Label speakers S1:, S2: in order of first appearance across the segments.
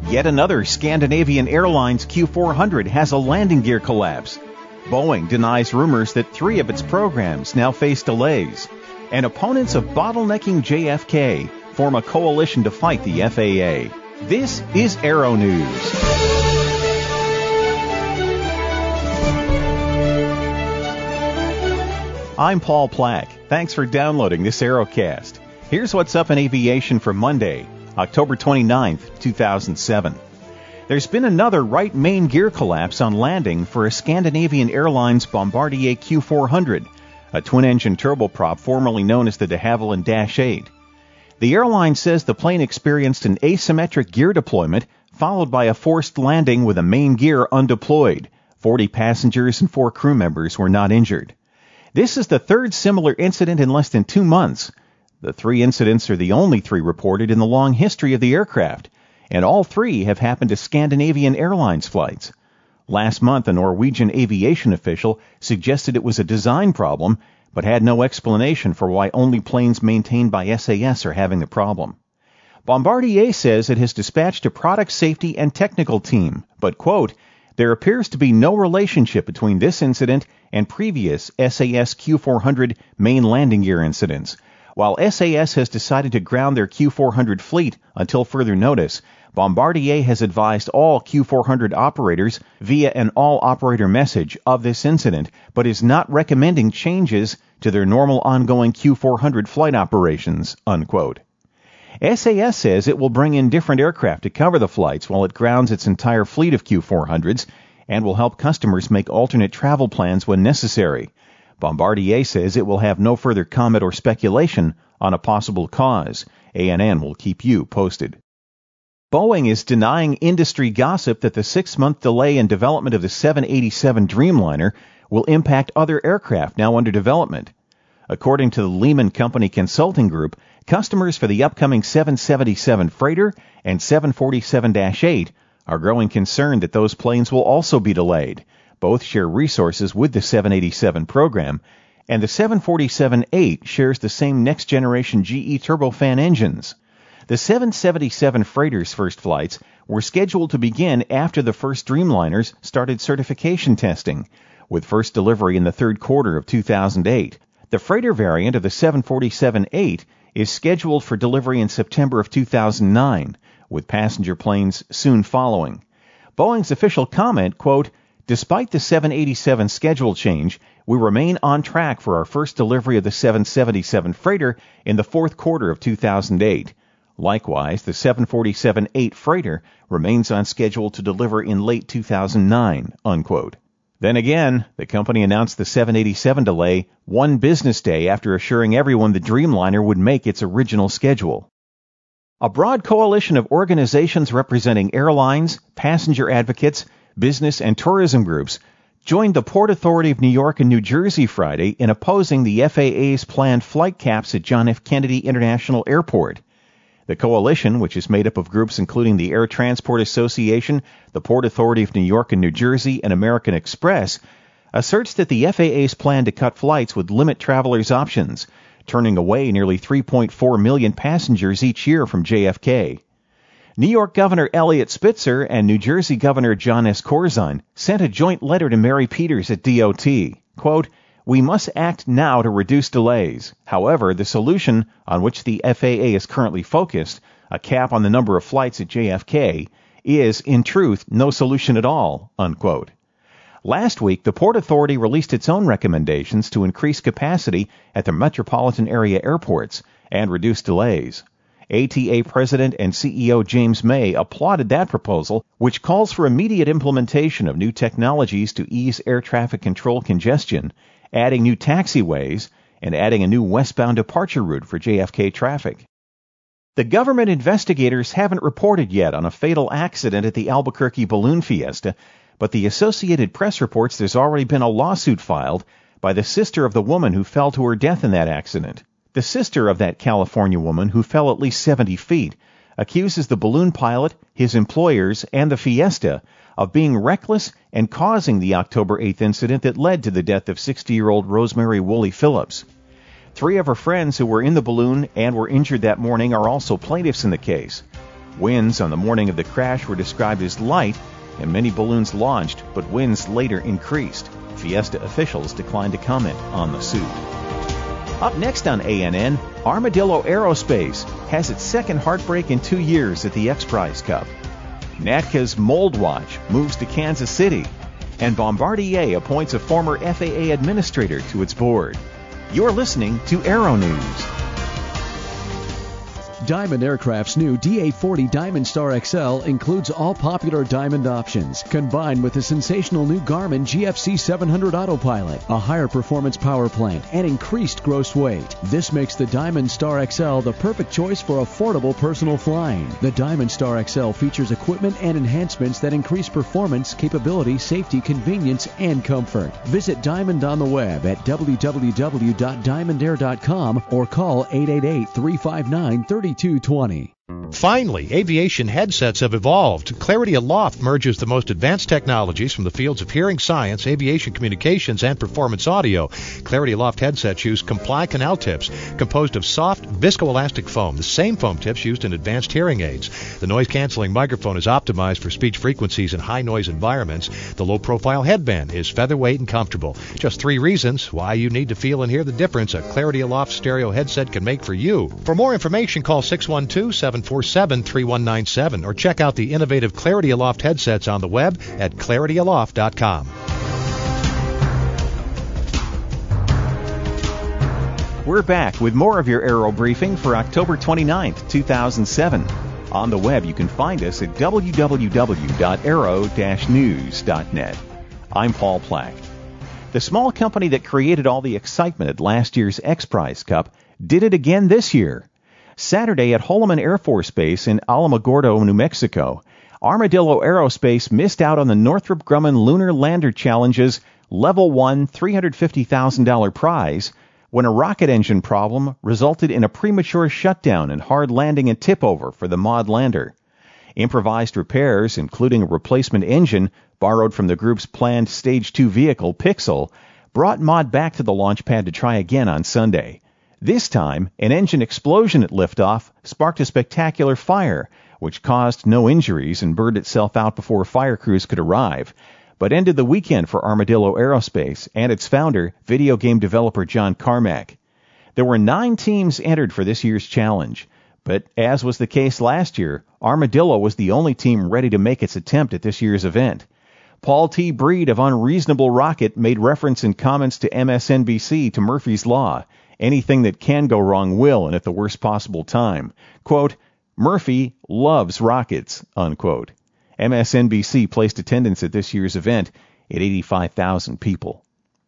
S1: Yet another Scandinavian Airlines Q400 has a landing gear collapse. Boeing denies rumors that 3 of its programs now face delays. And opponents of bottlenecking JFK form a coalition to fight the FAA. This is Aero News. I'm Paul Plack. Thanks for downloading this Aerocast. Here's what's up in aviation for Monday, October 29th, 2007. There's been another right main gear collapse on landing for a Scandinavian Airlines Bombardier Q400, a twin-engine turboprop formerly known as the de Havilland Dash 8. The airline says the plane experienced an asymmetric gear deployment followed by a forced landing with a main gear undeployed. 40 passengers and 4 crew members were not injured. This is the third similar incident in less than 2 months. The 3 incidents are the only 3 reported in the long history of the aircraft, and all 3 have happened to Scandinavian Airlines flights. Last month, a Norwegian aviation official suggested it was a design problem, but had no explanation for why only planes maintained by SAS are having the problem. Bombardier says it has dispatched a product safety and technical team, but, quote, there appears to be no relationship between this incident and previous SAS Q400 main landing gear incidents. While SAS has decided to ground their Q400 fleet until further notice, Bombardier has advised all Q400 operators via an all-operator message of this incident, but is not recommending changes to their normal ongoing Q400 flight operations, unquote. SAS says it will bring in different aircraft to cover the flights while it grounds its entire fleet of Q400s and will help customers make alternate travel plans when necessary. Bombardier says it will have no further comment or speculation on a possible cause. ANN will keep you posted. Boeing is denying industry gossip that the 6-month delay in development of the 787 Dreamliner will impact other aircraft now under development. According to the Lehman Company Consulting Group, customers for the upcoming 777 Freighter and 747-8 are growing concerned that those planes will also be delayed. Both share resources with the 787 program, and the 747-8 shares the same next-generation GE turbofan engines. The 777 Freighter's first flights were scheduled to begin after the first Dreamliners started certification testing, with first delivery in the third quarter of 2008. The Freighter variant of the 747-8 is scheduled for delivery in September of 2009, with passenger planes soon following. Boeing's official comment, quote, despite the 787 schedule change, we remain on track for our first delivery of the 777 Freighter in the fourth quarter of 2008. Likewise, the 747-8 Freighter remains on schedule to deliver in late 2009, unquote. Then again, the company announced the 787 delay 1 business day after assuring everyone the Dreamliner would make its original schedule. A broad coalition of organizations representing airlines, passenger advocates, business and tourism groups joined the Port Authority of New York and New Jersey Friday in opposing the FAA's planned flight caps at John F. Kennedy International Airport. The coalition, which is made up of groups including the Air Transport Association, the Port Authority of New York and New Jersey, and American Express, asserts that the FAA's plan to cut flights would limit travelers' options, turning away nearly 3.4 million passengers each year from JFK. New York Governor Eliot Spitzer and New Jersey Governor John S. Corzine sent a joint letter to Mary Peters at DOT. Quote, we must act now to reduce delays. However, the solution on which the FAA is currently focused, a cap on the number of flights at JFK, is, in truth, no solution at all, unquote. Last week, the Port Authority released its own recommendations to increase capacity at the metropolitan area airports and reduce delays. ATA President and CEO James May applauded that proposal, which calls for immediate implementation of new technologies to ease air traffic control congestion, adding new taxiways, and adding a new westbound departure route for JFK traffic. The government investigators haven't reported yet on a fatal accident at the Albuquerque Balloon Fiesta, but the Associated Press reports there's already been a lawsuit filed by the sister of the woman who fell to her death in that accident. The sister of that California woman who fell at least 70 feet accuses the balloon pilot, his employers, and the Fiesta of being reckless and causing the October 8th incident that led to the death of 60-year-old Rosemary Woolley Phillips. 3 of her friends who were in the balloon and were injured that morning are also plaintiffs in the case. Winds on the morning of the crash were described as light, and many balloons launched, but winds later increased. Fiesta officials declined to comment on the suit. Up next on ANN, Armadillo Aerospace has its second heartbreak in 2 years at the X Prize Cup. NATCA's Mold Watch moves to Kansas City, and Bombardier appoints a former FAA administrator to its board. You're listening to Aero News.
S2: Diamond Aircraft's new DA-40 Diamond Star XL includes all popular Diamond options, combined with the sensational new Garmin GFC 700 Autopilot, a higher performance power plant, and increased gross weight. This makes the Diamond Star XL the perfect choice for affordable personal flying. The Diamond Star XL features equipment and enhancements that increase performance, capability, safety, convenience, and comfort. Visit Diamond on the web at www.diamondair.com or call 888-359-3220.
S3: Finally, aviation headsets have evolved. Clarity Aloft merges the most advanced technologies from the fields of hearing science, aviation communications, and performance audio. Clarity Aloft headsets use Comply canal tips composed of soft, viscoelastic foam, the same foam tips used in advanced hearing aids. The noise-canceling microphone is optimized for speech frequencies in high-noise environments. The low-profile headband is featherweight and comfortable. Just 3 reasons why you need to feel and hear the difference a Clarity Aloft stereo headset can make for you. For more information, call 612-747-3197 or check out the innovative Clarity Aloft headsets on the web at clarityaloft.com.
S1: We're back with more of your Aero Briefing for October 29th, 2007. On the web, you can find us at www.aero-news.net. I'm Paul Plack. The small company that created all the excitement at last year's X Prize Cup did it again this year. Saturday at Holloman Air Force Base in Alamogordo, New Mexico, Armadillo Aerospace missed out on the Northrop Grumman Lunar Lander Challenge's Level 1 $350,000 prize when a rocket engine problem resulted in a premature shutdown and hard landing and tip-over for the Mod lander. Improvised repairs, including a replacement engine borrowed from the group's planned Stage 2 vehicle, Pixel, brought Mod back to the launch pad to try again on Sunday. This time, an engine explosion at liftoff sparked a spectacular fire, which caused no injuries and burned itself out before fire crews could arrive, but ended the weekend for Armadillo Aerospace and its founder, video game developer John Carmack. There were 9 teams entered for this year's challenge, but as was the case last year, Armadillo was the only team ready to make its attempt at this year's event. Paul T. Breed of Unreasonable Rocket made reference in comments to MSNBC to Murphy's Law. Anything that can go wrong will, and at the worst possible time. Quote, Murphy loves rockets, unquote. MSNBC placed attendance at this year's event at 85,000 people.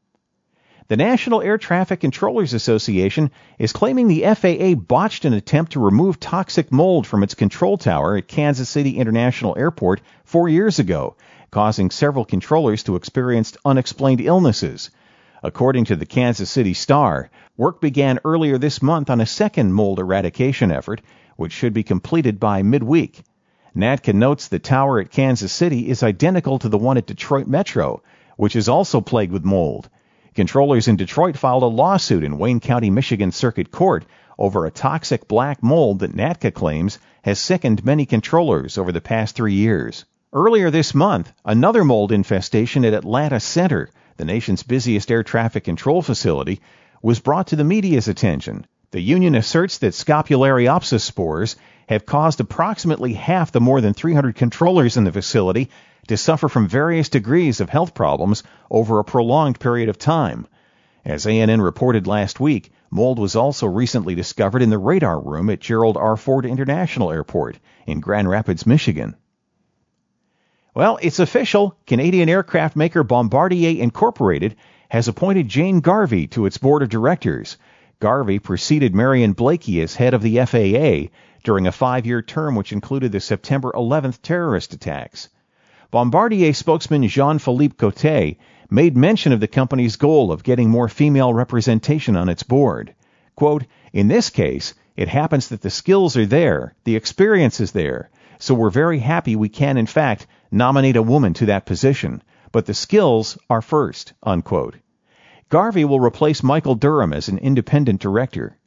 S1: The National Air Traffic Controllers Association is claiming the FAA botched an attempt to remove toxic mold from its control tower at Kansas City International Airport 4 years ago, causing several controllers to experience unexplained illnesses. According to the Kansas City Star, work began earlier this month on a second mold eradication effort, which should be completed by midweek. NATCA notes the tower at Kansas City is identical to the one at Detroit Metro, which is also plagued with mold. Controllers in Detroit filed a lawsuit in Wayne County, Michigan Circuit Court over a toxic black mold that NATCA claims has sickened many controllers over the past 3 years. Earlier this month, another mold infestation at Atlanta Center, the nation's busiest air traffic control facility, was brought to the media's attention. The union asserts that Scopulariopsis spores have caused approximately half the more than 300 controllers in the facility to suffer from various degrees of health problems over a prolonged period of time. As ANN reported last week, mold was also recently discovered in the radar room at Gerald R. Ford International Airport in Grand Rapids, Michigan. Well, it's official. Canadian aircraft maker Bombardier Incorporated has appointed Jane Garvey to its board of directors. Garvey preceded Marion Blakey as head of the FAA during a 5-year term which included the September 11th terrorist attacks. Bombardier spokesman Jean-Philippe Coté made mention of the company's goal of getting more female representation on its board. Quote, in this case, it happens that the skills are there, the experience is there, so we're very happy we can, in fact, nominate a woman to that position, but the skills are first, unquote. Garvey will replace Michael Durham as an independent director.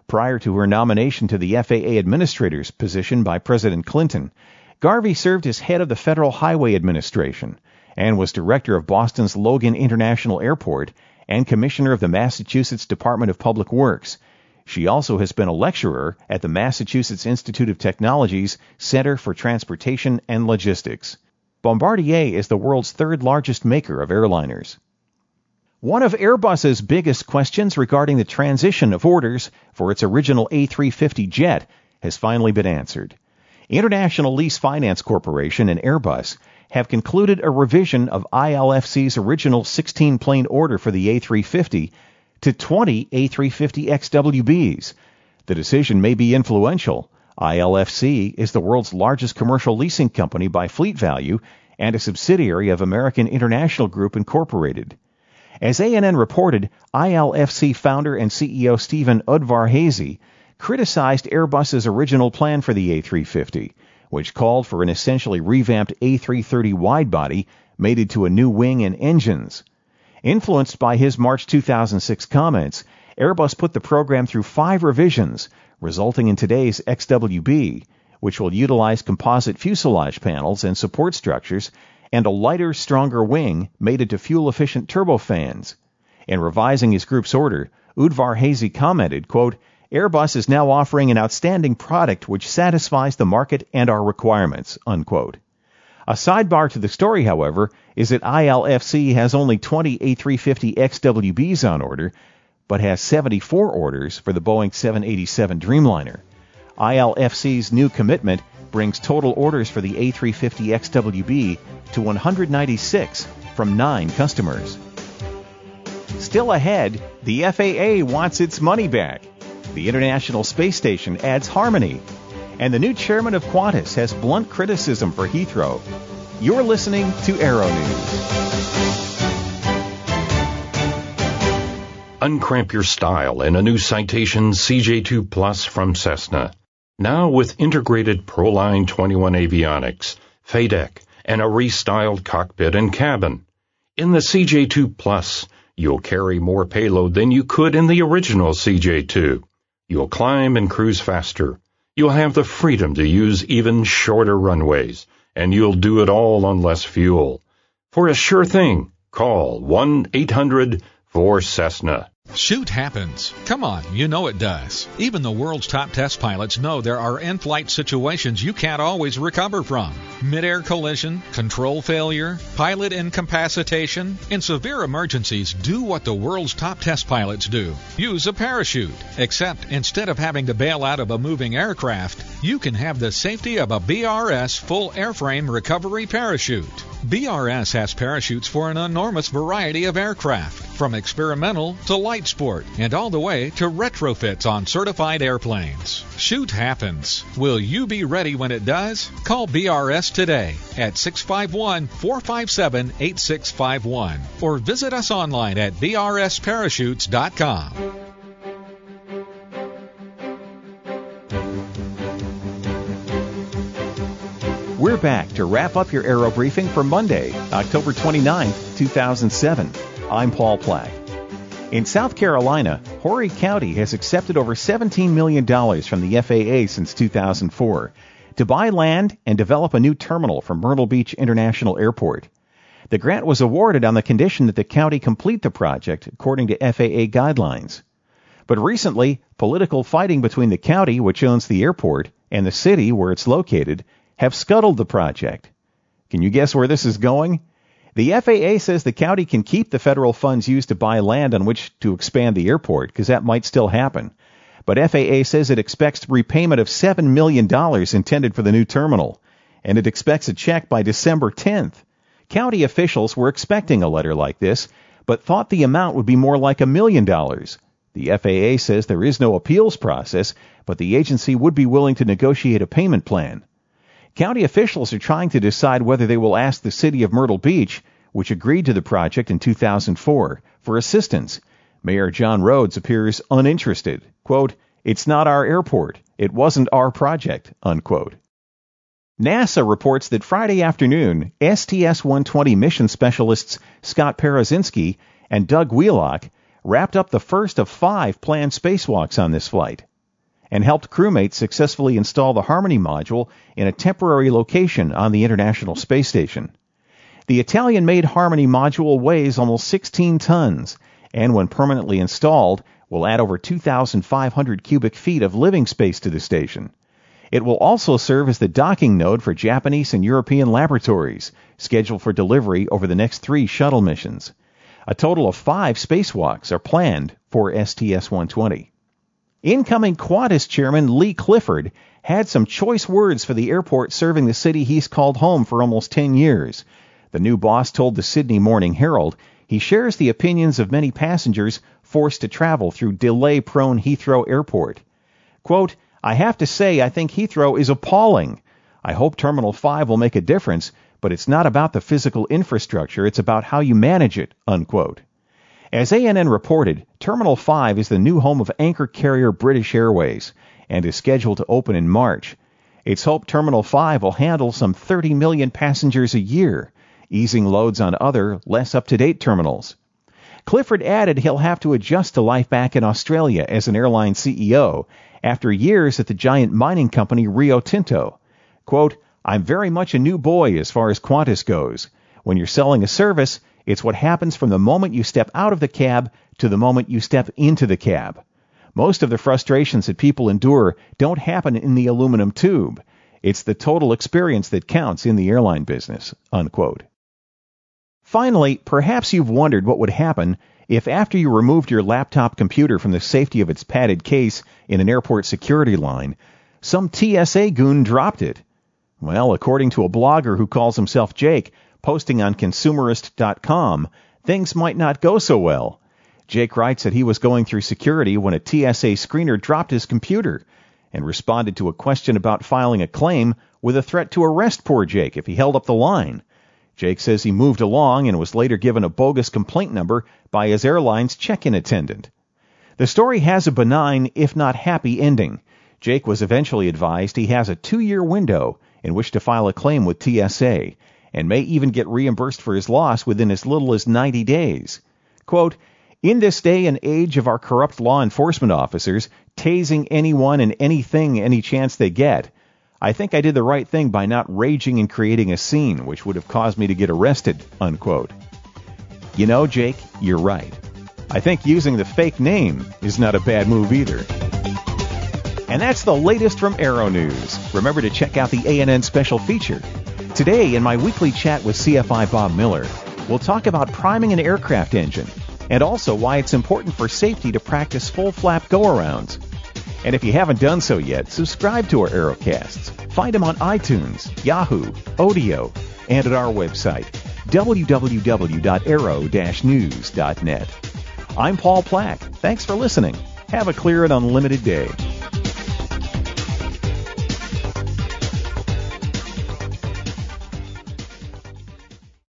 S1: Prior to her nomination to the FAA administrator's position by President Clinton, Garvey served as head of the Federal Highway Administration and was director of Boston's Logan International Airport and commissioner of the Massachusetts Department of Public Works. She also has been a lecturer at the Massachusetts Institute of Technology's Center for Transportation and Logistics. Bombardier is the world's third largest maker of airliners. One of Airbus's biggest questions regarding the transition of orders for its original A350 jet has finally been answered. International Lease Finance Corporation and Airbus have concluded a revision of ILFC's original 16-plane order for the A350 to 20 A350XWBs. The decision may be influential. ILFC is the world's largest commercial leasing company by fleet value and a subsidiary of American International Group Incorporated. As ANN reported, ILFC founder and CEO Stephen Udvar-Hazy criticized Airbus's original plan for the A350, which called for an essentially revamped A330 widebody mated to a new wing and engines. Influenced by his March 2006 comments, Airbus put the program through 5 revisions, resulting in today's XWB, which will utilize composite fuselage panels and support structures and a lighter, stronger wing mated to fuel-efficient turbofans. In revising his group's order, Udvar-Hazy commented, quote, "Airbus is now offering an outstanding product which satisfies the market and our requirements," unquote. A sidebar to the story, however, is that ILFC has only 20 A350XWBs on order, but has 74 orders for the Boeing 787 Dreamliner. ILFC's new commitment brings total orders for the A350XWB to 196 from 9 customers. Still ahead, the FAA wants its money back. The International Space Station adds harmony. And the new chairman of Qantas has blunt criticism for Heathrow. You're listening to Aero News.
S4: Uncramp your style in a new Citation CJ2 Plus from Cessna. Now with integrated Proline 21 avionics, FADEC, and a restyled cockpit and cabin. In the CJ2 Plus, you'll carry more payload than you could in the original CJ2. You'll climb and cruise faster. You'll have the freedom to use even shorter runways, and you'll do it all on less fuel. For a sure thing, call 1-800-4Cessna.
S5: Shoot happens. Come on, you know it does. Even the world's top test pilots know there are in-flight situations you can't always recover from. Mid-air collision, control failure, pilot incapacitation. In severe emergencies, do what the world's top test pilots do. Use a parachute. Except instead of having to bail out of a moving aircraft, you can have the safety of a BRS full airframe recovery parachute. BRS has parachutes for an enormous variety of aircraft, from experimental to light sport, and all the way to retrofits on certified airplanes. Shoot happens. Will you be ready when it does? Call BRS today at 651-457-8651 or visit us online at brsparachutes.com.
S1: We're back to wrap up your Aero Briefing for Monday, October 29, 2007. I'm Paul Plack. In South Carolina, Horry County has accepted over $17 million from the FAA since 2004 to buy land and develop a new terminal for Myrtle Beach International Airport. The grant was awarded on the condition that the county complete the project according to FAA guidelines. But recently, political fighting between the county, which owns the airport, and the city, where it's located, have scuttled the project. Can you guess where this is going? The FAA says the county can keep the federal funds used to buy land on which to expand the airport, because that might still happen. But FAA says it expects repayment of $7 million intended for the new terminal, and it expects a check by December 10th. County officials were expecting a letter like this, but thought the amount would be more like $1 million. The FAA says there is no appeals process, but the agency would be willing to negotiate a payment plan. County officials are trying to decide whether they will ask the city of Myrtle Beach, which agreed to the project in 2004, for assistance. Mayor John Rhodes appears uninterested. Quote, "It's not our airport. It wasn't our project," unquote. NASA reports that Friday afternoon, STS-120 mission specialists Scott Parazynski and Doug Wheelock wrapped up the first of 5 planned spacewalks on this flight. and helped crewmates successfully install the Harmony module in a temporary location on the International Space Station. The Italian-made Harmony module weighs almost 16 tons, and when permanently installed, will add over 2,500 cubic feet of living space to the station. It will also serve as the docking node for Japanese and European laboratories, scheduled for delivery over the next 3 shuttle missions. A total of 5 spacewalks are planned for STS-120. Incoming Qantas chairman Lee Clifford had some choice words for the airport serving the city he's called home for almost 10 years. The new boss told the Sydney Morning Herald he shares the opinions of many passengers forced to travel through delay-prone Heathrow Airport. Quote, "I have to say I think Heathrow is appalling. I hope Terminal 5 will make a difference, but it's not about the physical infrastructure, it's about how you manage it," unquote. As ANN reported, Terminal 5 is the new home of anchor carrier British Airways and is scheduled to open in March. It's hoped Terminal 5 will handle some 30 million passengers a year, easing loads on other, less up-to-date terminals. Clifford added he'll have to adjust to life back in Australia as an airline CEO after years at the giant mining company Rio Tinto. Quote, "I'm very much a new boy as far as Qantas goes. When you're selling a service, it's what happens from the moment you step out of the cab to the moment you step into the cab. Most of the frustrations that people endure don't happen in the aluminum tube. It's the total experience that counts in the airline business," unquote. Finally, perhaps you've wondered what would happen if after you removed your laptop computer from the safety of its padded case in an airport security line, some TSA goon dropped it. Well, according to a blogger who calls himself Jake, posting on consumerist.com, things might not go so well. Jake writes that he was going through security when a TSA screener dropped his computer and responded to a question about filing a claim with a threat to arrest poor Jake if he held up the line. Jake says he moved along and was later given a bogus complaint number by his airline's check-in attendant. The story has a benign, if not happy, ending. Jake was eventually advised he has a 2-year window in which to file a claim with TSA, and may even get reimbursed for his loss within as little as 90 days. Quote, "In this day and age of our corrupt law enforcement officers tasing anyone and anything any chance they get, I think I did the right thing by not raging and creating a scene which would have caused me to get arrested," unquote. You know, Jake, you're right. I think using the fake name is not a bad move either. And that's the latest from Aero News. Remember to check out the ANN special feature. Today, in my weekly chat with CFI Bob Miller, we'll talk about priming an aircraft engine, and also why it's important for safety to practice full flap go-arounds. And if you haven't done so yet, subscribe to our Aerocasts. Find them on iTunes, Yahoo, Odeo, and at our website, www.aero-news.net. I'm Paul Plack. Thanks for listening. Have a clear and unlimited day.